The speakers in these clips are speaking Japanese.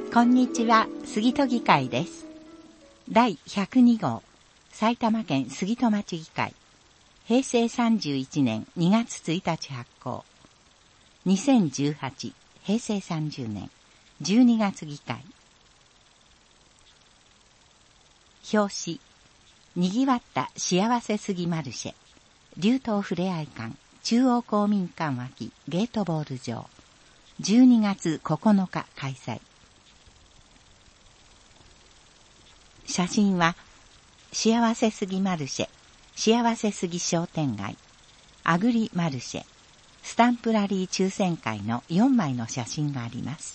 こんにちは、杉戸議会です。第102号、埼玉県杉戸町議会、平成31年2月1日発行。2018、平成30年12月議会。表紙、にぎわった幸せすぎマルシェ、流東ふれあい館、中央公民館脇ゲートボール場、12月9日開催。写真は、幸せすぎマルシェ、幸せすぎ商店街、アグリマルシェ、スタンプラリー抽選会の4枚の写真があります。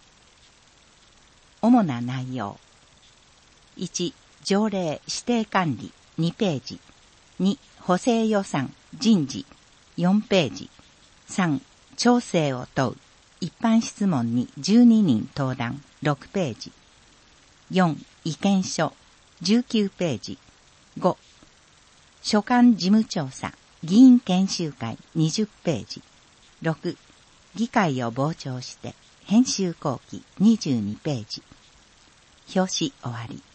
主な内容。1、条例指定管理2ページ。2、補正予算人事4ページ。3、調整を問う一般質問に12人登壇6ページ。4、意見書19ページ。5、所管事務調査議員研修会20ページ。6、議会を傍聴して編集後期22ページ。表紙終わり。